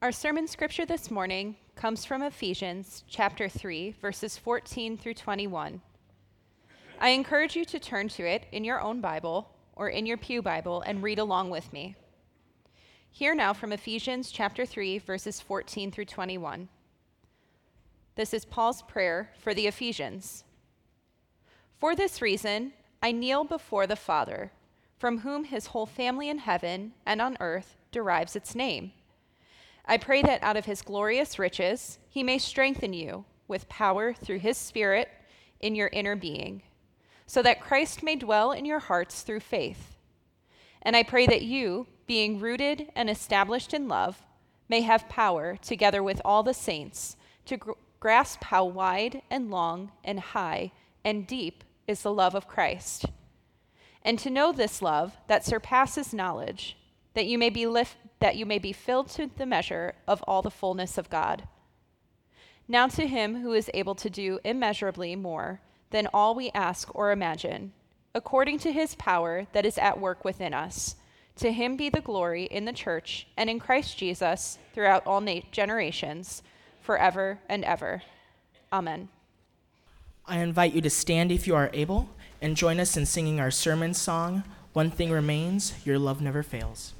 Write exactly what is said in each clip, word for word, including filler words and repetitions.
Our sermon scripture this morning comes from Ephesians chapter three, verses fourteen through twenty-one. I encourage you to turn to it in your own Bible or in your pew Bible and read along with me. Hear now from Ephesians chapter three, verses fourteen through twenty-one. This is Paul's prayer for the Ephesians. For this reason, I kneel before the Father, from whom his whole family in heaven and on earth derives its name. I pray that out of his glorious riches, he may strengthen you with power through his Spirit in your inner being, so that Christ may dwell in your hearts through faith. And I pray that you, being rooted and established in love, may have power, together with all the saints, to gr- grasp how wide and long and high and deep is the love of Christ, and to know this love that surpasses knowledge, that you may be lift, that you may be filled to the measure of all the fullness of God. Now to him who is able to do immeasurably more than all we ask or imagine, according to his power that is at work within us, to him be the glory in the church and in Christ Jesus throughout all na- generations, forever and ever. Amen. I invite you to stand if you are able and join us in singing our sermon song, One Thing Remains, Your Love Never Fails.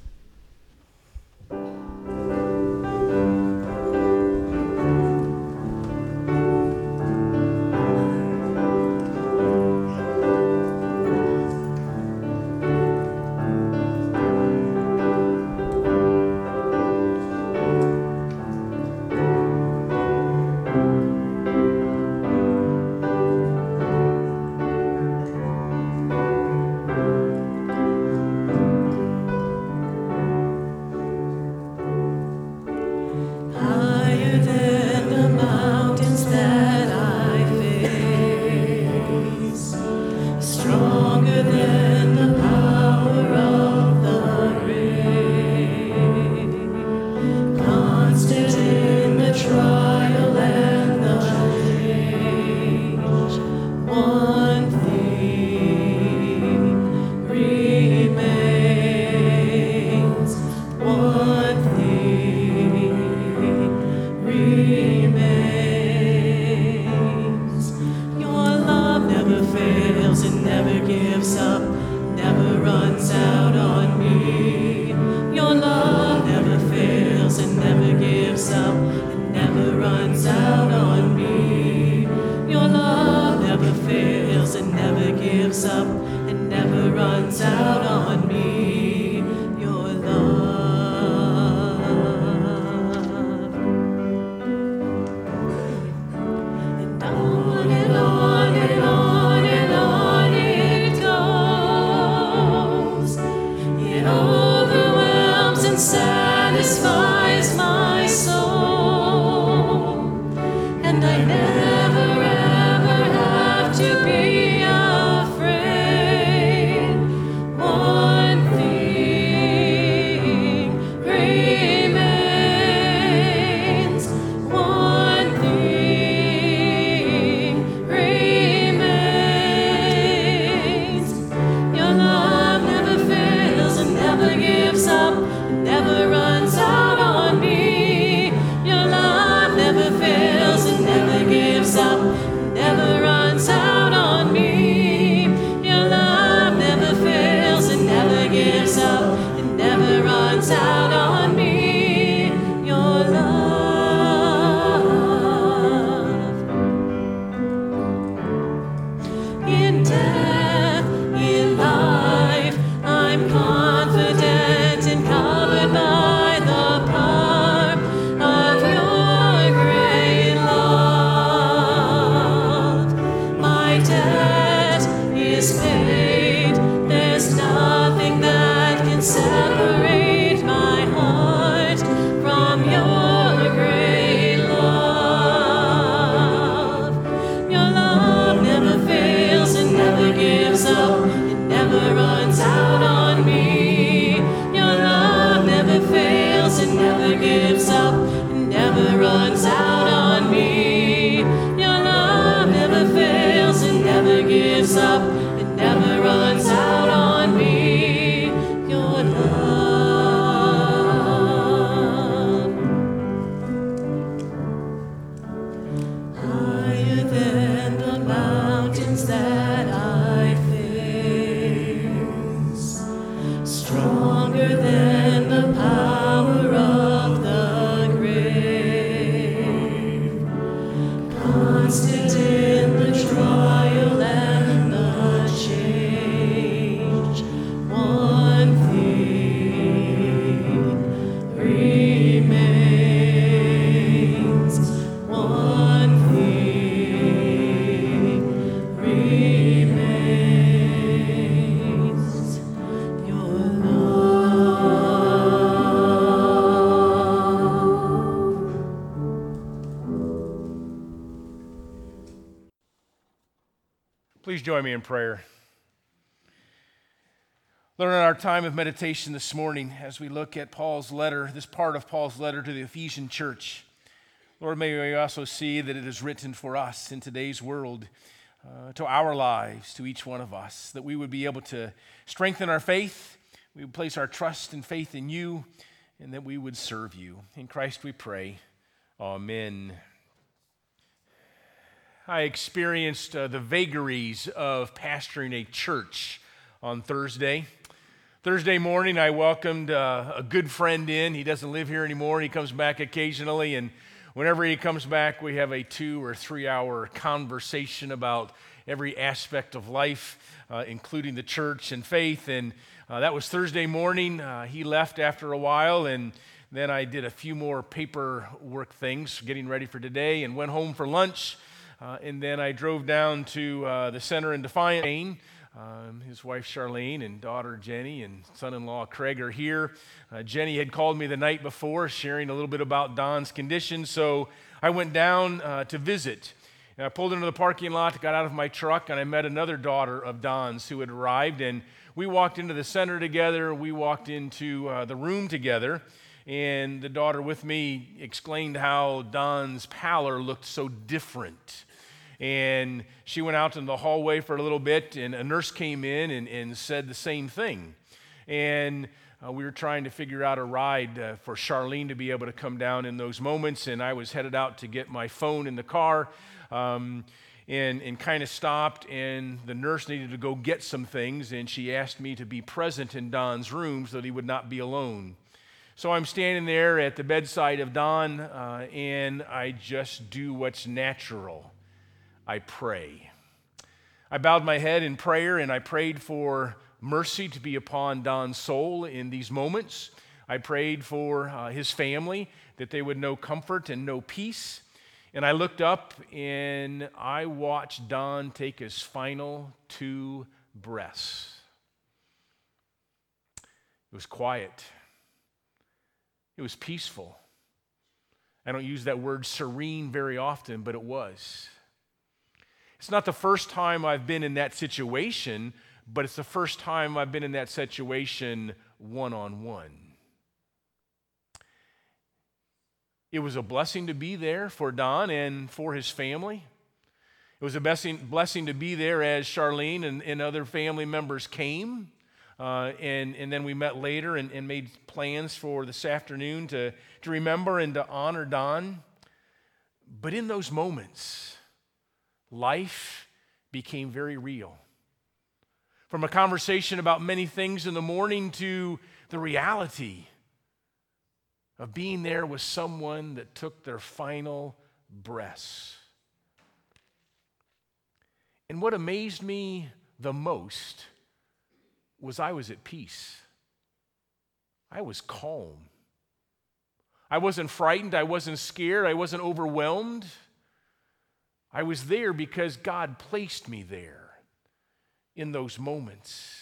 Please join me in prayer. Lord, in our time of meditation this morning, as we look at Paul's letter, this part of Paul's letter to the Ephesian church, Lord, may we also see that it is written for us in today's world, uh, to our lives, to each one of us, that we would be able to strengthen our faith, we would place our trust and faith in you, and that we would serve you. In Christ we pray. Amen. I experienced uh, the vagaries of pastoring a church on Thursday. Thursday morning, I welcomed uh, a good friend in. He doesn't live here anymore. He comes back occasionally, and whenever he comes back, we have a two or three hour conversation about every aspect of life, uh, including the church and faith. And uh, that was Thursday morning. Uh, he left after a while, and then I did a few more paperwork things, getting ready for today, and went home for lunch. Uh, and then I drove down to uh, the center in Defiant, Maine. Um, his wife Charlene and daughter Jenny and son-in-law Craig are here. Uh, Jenny had called me the night before, sharing a little bit about Don's condition, so I went down uh, to visit. And I pulled into the parking lot, got out of my truck, and I met another daughter of Don's who had arrived, and we walked into the center together. We walked into uh, the room together, and the daughter with me explained how Don's pallor looked so different. And she went out in the hallway for a little bit, and a nurse came in and, and said the same thing. And uh, we were trying to figure out a ride uh, for Charlene to be able to come down in those moments, and I was headed out to get my phone in the car, um, and, and kind of stopped, and the nurse needed to go get some things, and she asked me to be present in Don's room so that he would not be alone. So I'm standing there at the bedside of Don, uh, and I just do what's natural. I pray. I bowed my head in prayer, and I prayed for mercy to be upon Don's soul in these moments. I prayed for uh, his family, that they would know comfort and know peace. And I looked up, and I watched Don take his final two breaths. It was quiet. It was peaceful. I don't use that word serene very often, but it was. It's not the first time I've been in that situation, but it's the first time I've been in that situation one-on-one. It was a blessing to be there for Don and for his family. It was a blessing, blessing to be there as Charlene and, and other family members came. Uh, and, and then we met later and, and made plans for this afternoon to, to remember and to honor Don. But in those moments, life became very real. From a conversation about many things in the morning to the reality of being there with someone that took their final breaths. And what amazed me the most was I was at peace. I was calm. I wasn't frightened. I wasn't scared. I wasn't overwhelmed. I was there because God placed me there in those moments.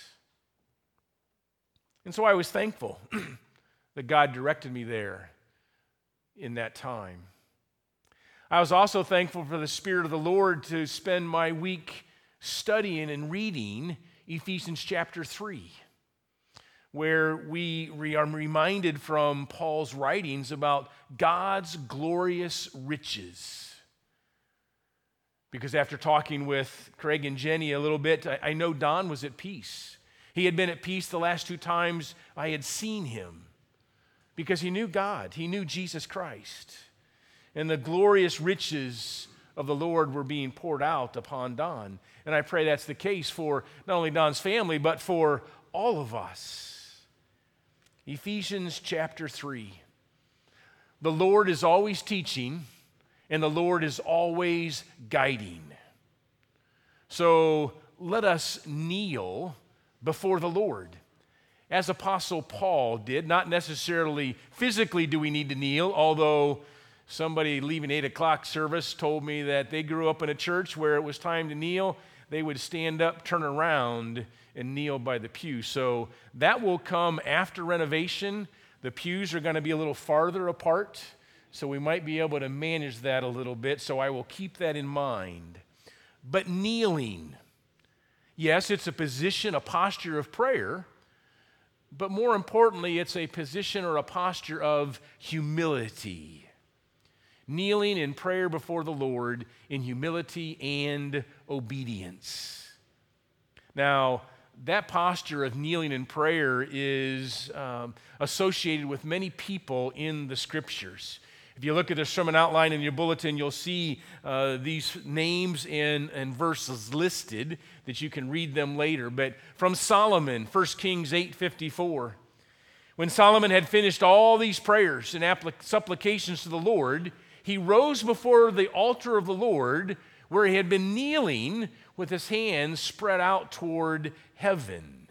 And so I was thankful that God directed me there in that time. I was also thankful for the Spirit of the Lord to spend my week studying and reading Ephesians chapter three, where we re- are reminded from Paul's writings about God's glorious riches. Because after talking with Craig and Jenny a little bit, I, I know Don was at peace. He had been at peace the last two times I had seen him because he knew God. He knew Jesus Christ. And the glorious riches of the Lord were being poured out upon Don. And I pray that's the case for not only Don's family, but for all of us. Ephesians chapter three. The Lord is always teaching, and the Lord is always guiding. So let us kneel before the Lord, as Apostle Paul did. Not necessarily physically do we need to kneel, although somebody leaving eight o'clock service told me that they grew up in a church where it was time to kneel. They would stand up, turn around, and kneel by the pew. So that will come after renovation. The pews are going to be a little farther apart, so we might be able to manage that a little bit, so I will keep that in mind. But kneeling, Yes, it's a position, a posture of prayer, but more importantly, it's a position or a posture of humility. Kneeling in prayer before the Lord in humility and obedience. Now, that posture of kneeling in prayer is um, associated with many people in the Scriptures. If you look at the sermon outline in your bulletin, you'll see uh, these names and, and verses listed that you can read them later. But from Solomon, First Kings eight fifty-four, when Solomon had finished all these prayers and applic- supplications to the Lord, he rose before the altar of the Lord where he had been kneeling with his hands spread out toward heaven.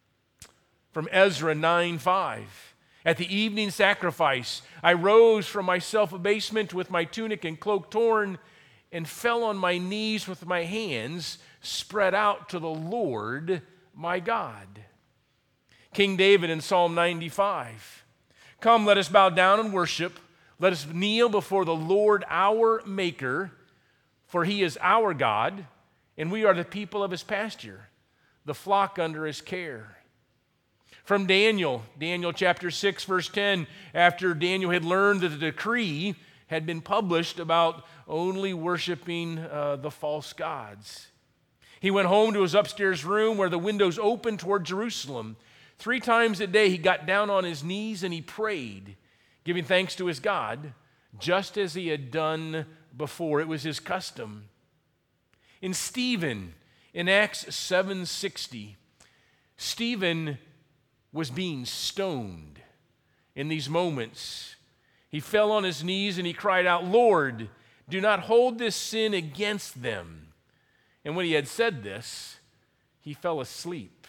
From Ezra nine five, at the evening sacrifice, I rose from my self-abasement with my tunic and cloak torn and fell on my knees with my hands spread out to the Lord my God. King David in Psalm ninety-five, come, let us bow down and worship. Let us kneel before the Lord our Maker, for he is our God, and we are the people of his pasture, the flock under his care. From Daniel, Daniel chapter six, verse ten, after Daniel had learned that the decree had been published about only worshiping uh, the false gods. He went home to his upstairs room where the windows opened toward Jerusalem. Three times a day he got down on his knees and he prayed, giving thanks to his God, just as he had done before. It was his custom. In Stephen, in Acts seven sixty, Stephen was being stoned. In these moments, he fell on his knees and he cried out, Lord, do not hold this sin against them. And when he had said this, he fell asleep.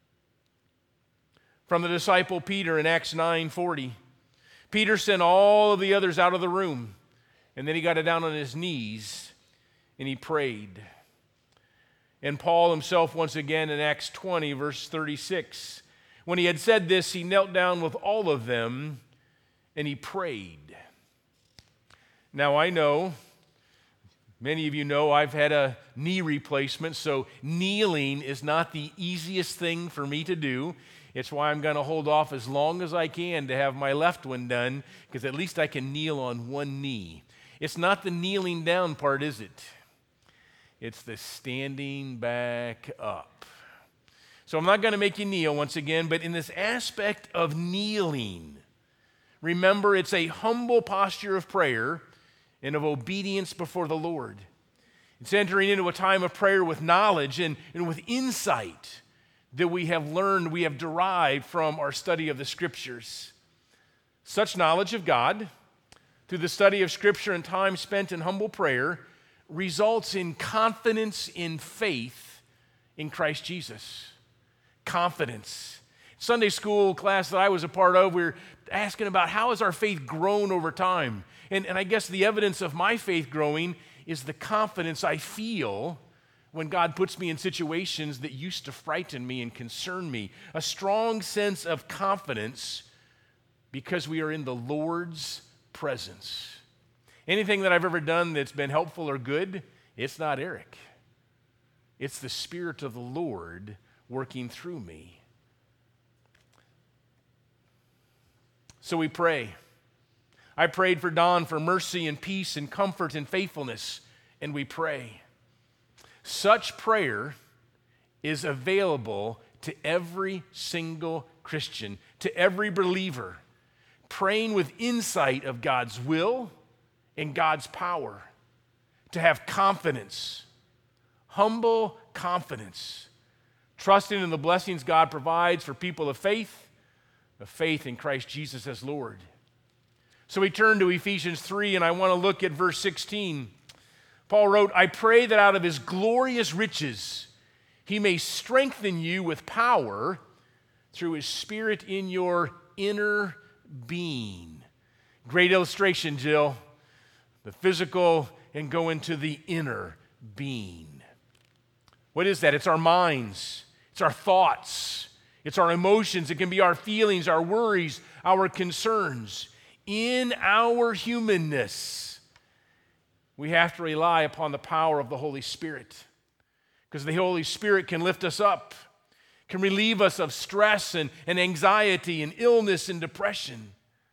From the disciple Peter in Acts nine forty, Peter sent all of the others out of the room, and then he got down on his knees and he prayed. And Paul himself, once again in Acts twenty, verse thirty-six, when he had said this, he knelt down with all of them and he prayed. Now I know, many of you know I've had a knee replacement, so kneeling is not the easiest thing for me to do. It's why I'm going to hold off as long as I can to have my left one done, because at least I can kneel on one knee. It's not the kneeling down part, is it? It's the standing back up. So I'm not going to make you kneel once again, but in this aspect of kneeling, remember it's a humble posture of prayer and of obedience before the Lord. It's entering into a time of prayer with knowledge and, and with insight that we have learned, we have derived from our study of the Scriptures. Such knowledge of God, through the study of Scripture and time spent in humble prayer, results in confidence in faith in Christ Jesus. Confidence. Sunday school class that I was a part of, we were asking about how has our faith grown over time. And, and I guess the evidence of my faith growing is the confidence I feel when God puts me in situations that used to frighten me and concern me. A strong sense of confidence because we are in the Lord's presence. Anything that I've ever done that's been helpful or good, it's not Eric. It's the Spirit of the Lord working through me. So we pray. I prayed for Don for mercy and peace and comfort and faithfulness, and we pray. Such prayer is available to every single Christian, to every believer, praying with insight of God's will and God's power, to have confidence, humble confidence, trusting in the blessings God provides for people of faith, of faith in Christ Jesus as Lord. So we turn to Ephesians three, and I want to look at verse sixteen. Paul wrote, I pray that out of his glorious riches he may strengthen you with power through his Spirit in your inner being. Great illustration, Jill. The physical and go into the inner being. What is that? It's our minds. It's our thoughts. It's our emotions. It can be our feelings, our worries, our concerns. In our humanness, we have to rely upon the power of the Holy Spirit. because the Holy Spirit can lift us up, can relieve us of stress and, and anxiety and illness and depression.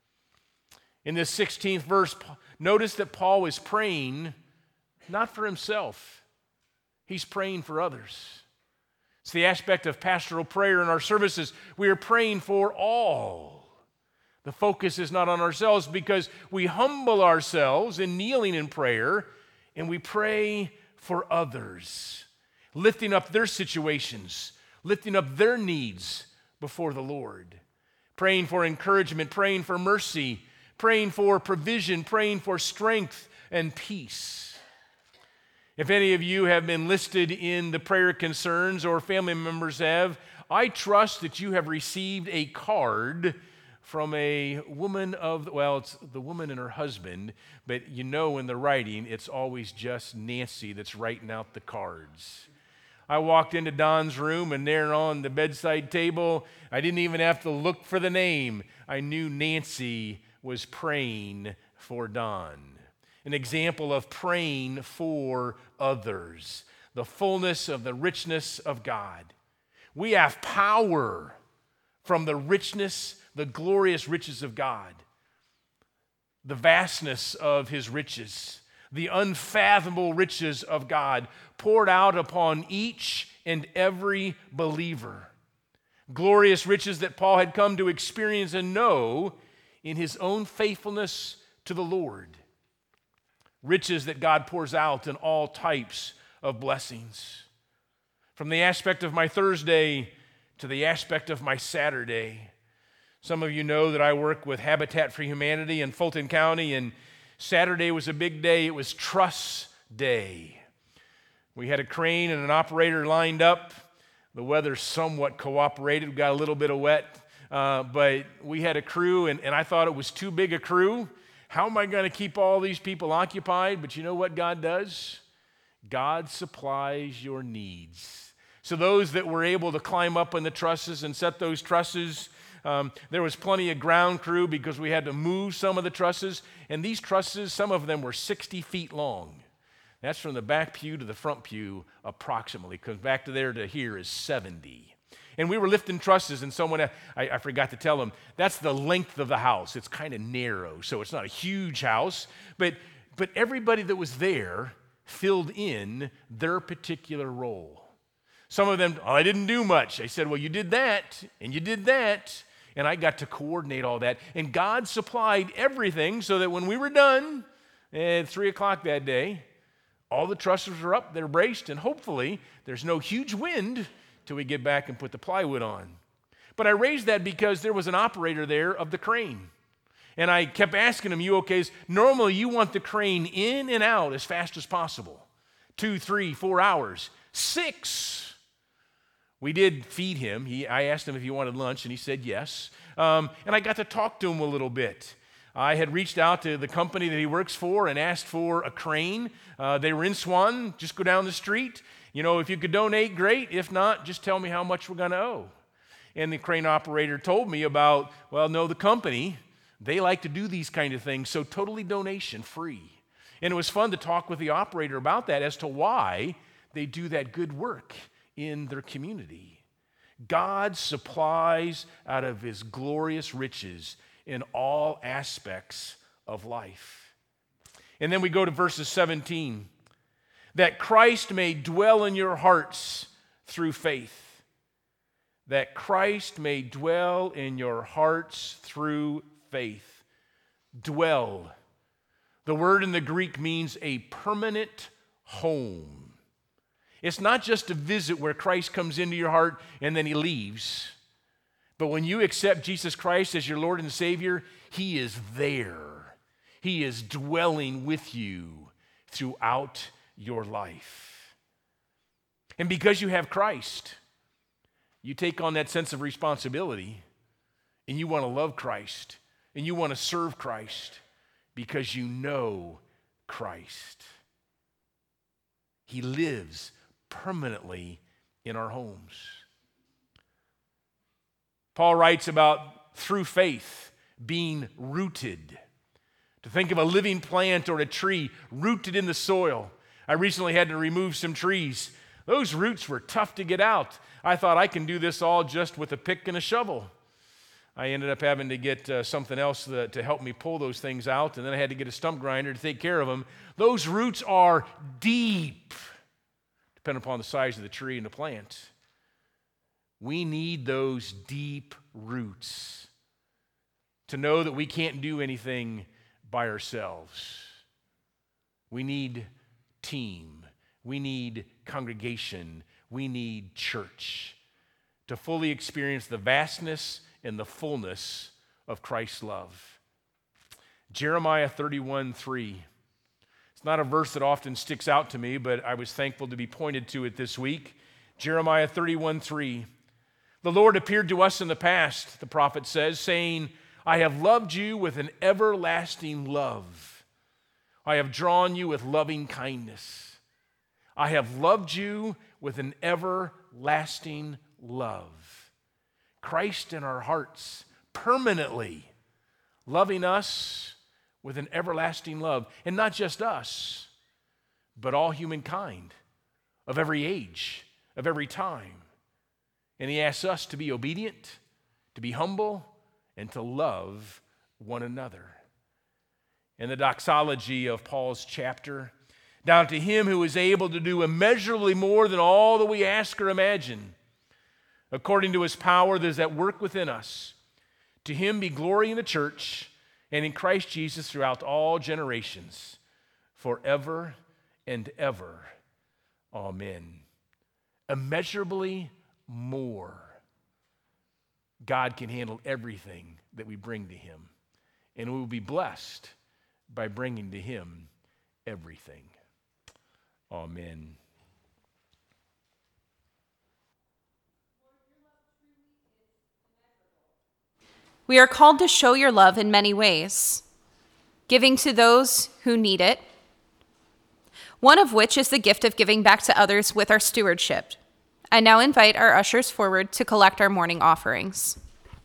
In this sixteenth verse, notice that Paul is praying not for himself. He's praying for others. It's the aspect of pastoral prayer in our services. We are praying for all. The focus is not on ourselves because we humble ourselves in kneeling in prayer and we pray for others, lifting up their situations, lifting up their needs before the Lord, praying for encouragement, praying for mercy, praying for provision, praying for strength and peace. If any of you have been listed in the prayer concerns or family members have, I trust that you have received a card from a woman of, well, it's the woman and her husband, but you know in the writing, it's always just Nancy that's writing out the cards. I walked into Don's room, and there on the bedside table, I didn't even have to look for the name. I knew Nancy was praying for Don. An example of praying for others, the fullness of the richness of God. We have power from the richness, the glorious riches of God, the vastness of his riches, the unfathomable riches of God poured out upon each and every believer. Glorious riches that Paul had come to experience and know in his own faithfulness to the Lord. Riches that God pours out in all types of blessings. From the aspect of my Thursday to the aspect of my Saturday. Some of you know that I work with Habitat for Humanity in Fulton County, and Saturday was a big day. It was Truss Day. We had a crane and an operator lined up. The weather somewhat cooperated. We got a little bit of wet, uh, but we had a crew, and, and I thought it was too big a crew. How am I going to keep all these people occupied? But you know what God does? God supplies your needs. So those that were able to climb up on the trusses and set those trusses, um, there was plenty of ground crew because we had to move some of the trusses. And these trusses, some of them were sixty feet long. That's from the back pew to the front pew approximately, because back to there to here is seventy. And we were lifting trusses, and someone, I, I forgot to tell them, that's the length of the house. It's kind of narrow, so it's not a huge house. But, but everybody that was there filled in their particular role. Some of them, oh, I didn't do much. I said, well, you did that, and you did that. And I got to coordinate all that. And God supplied everything so that when we were done at three o'clock that day, all the trusses were up, they're braced, and hopefully there's no huge wind till we get back and put the plywood on. But I raised that because there was an operator there of the crane. And I kept asking him, you okay? Normally you want the crane in and out as fast as possible. Two, three, four hours. Six. We did feed him. He, I asked him if he wanted lunch, and he said yes. Um, and I got to talk to him a little bit. I had reached out to the company that he works for and asked for a crane. Uh, they were in Swanton, just go down the street. You know, if you could donate, great. If not, just tell me how much we're going to owe. And the crane operator told me about, well, no, the company, they like to do these kind of things, so totally donation free. And it was fun to talk with the operator about that as to why they do that good work in their community. God supplies out of his glorious riches in all aspects of life. And then we go to verses seventeen. That Christ may dwell in your hearts through faith. That Christ may dwell in your hearts through faith. Dwell. The word in the Greek means a permanent home. It's not just a visit where Christ comes into your heart and then he leaves. But when you accept Jesus Christ as your Lord and Savior, he is there. He is dwelling with you throughout your life. And because you have Christ, you take on that sense of responsibility, and you want to love Christ, and you want to serve Christ because you know Christ. He lives permanently in our homes. Paul writes about through faith being rooted. To think of a living plant or a tree rooted in the soil. I recently had to remove some trees. Those roots were tough to get out. I thought I can do this all just with a pick and a shovel. I ended up having to get uh, something else that, to help me pull those things out, and then I had to get a stump grinder to take care of them. Those roots are deep, depending upon the size of the tree and the plant. We need those deep roots to know that we can't do anything by ourselves. We need team. We need congregation. We need church to fully experience the vastness and the fullness of Christ's love. Jeremiah thirty-one three. It's not a verse that often sticks out to me, but I was thankful to be pointed to it this week. Jeremiah thirty-one three. The Lord appeared to us in the past, the prophet says, saying, I have loved you with an everlasting love. I have drawn you with loving kindness. I have loved you with an everlasting love. Christ in our hearts, permanently loving us with an everlasting love. And not just us, but all humankind of every age, of every time. And he asks us to be obedient, to be humble, and to love one another. In the doxology of Paul's chapter, down to him who is able to do immeasurably more than all that we ask or imagine, according to his power that is at work within us. To him be glory in the church and in Christ Jesus throughout all generations, forever and ever. Amen. Immeasurably more. God can handle everything that we bring to him, and we will be blessed by bringing to him everything. Amen. We are called to show your love in many ways, giving to those who need it, one of which is the gift of giving back to others with our stewardship. I now invite our ushers forward to collect our morning offerings.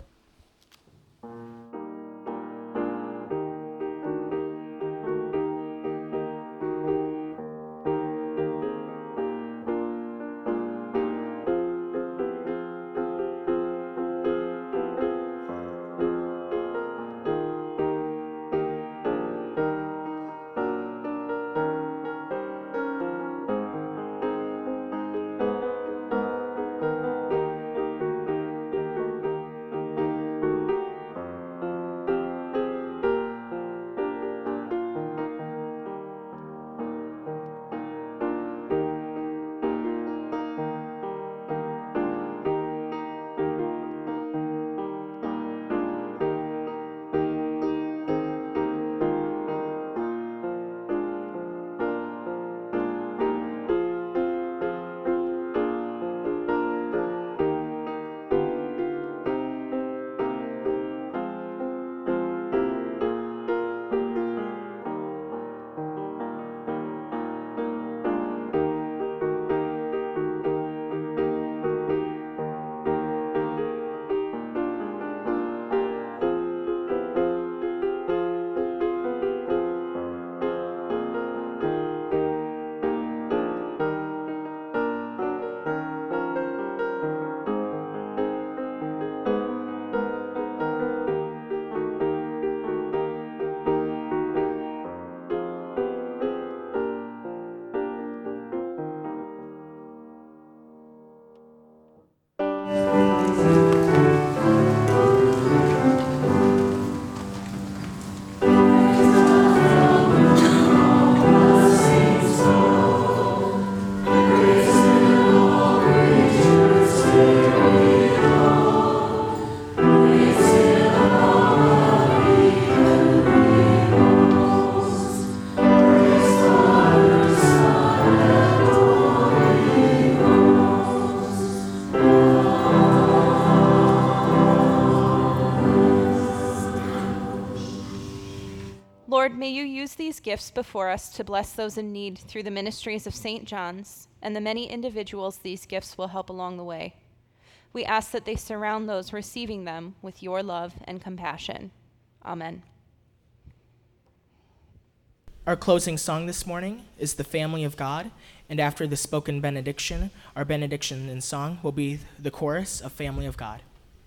Lord, may you use these gifts before us to bless those in need through the ministries of Saint John's and the many individuals these gifts will help along the way. We ask that they surround those receiving them with your love and compassion. Amen. Our closing song this morning is The Family of God, and after the spoken benediction, our benediction in song will be the chorus of Family of God.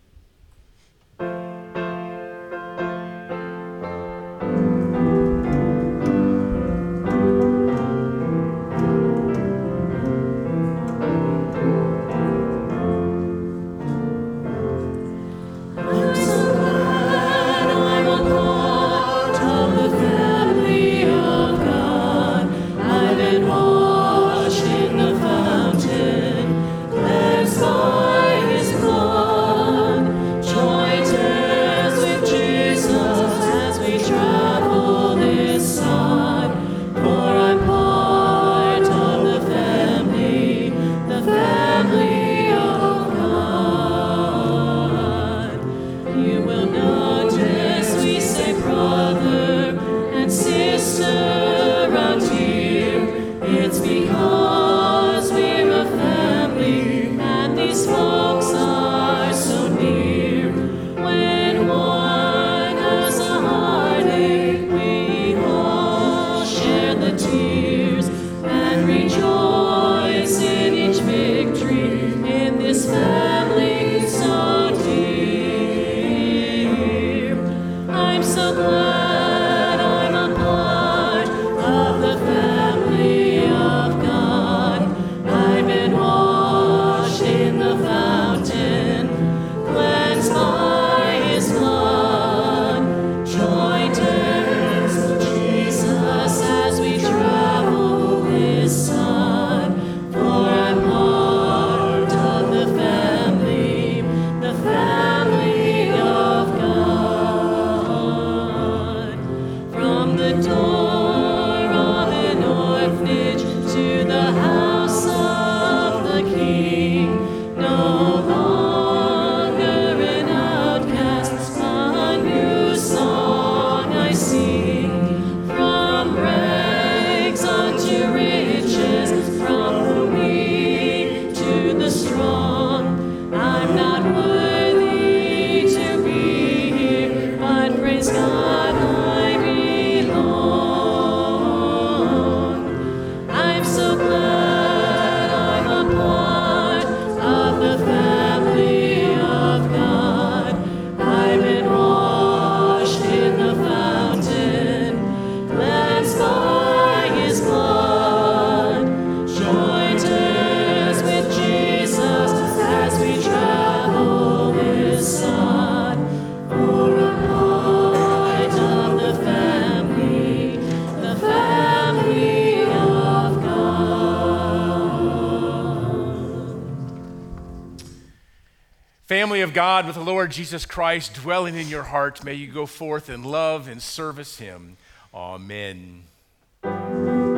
Family of God, with the Lord Jesus Christ dwelling in your heart, may you go forth in love and service him. Amen.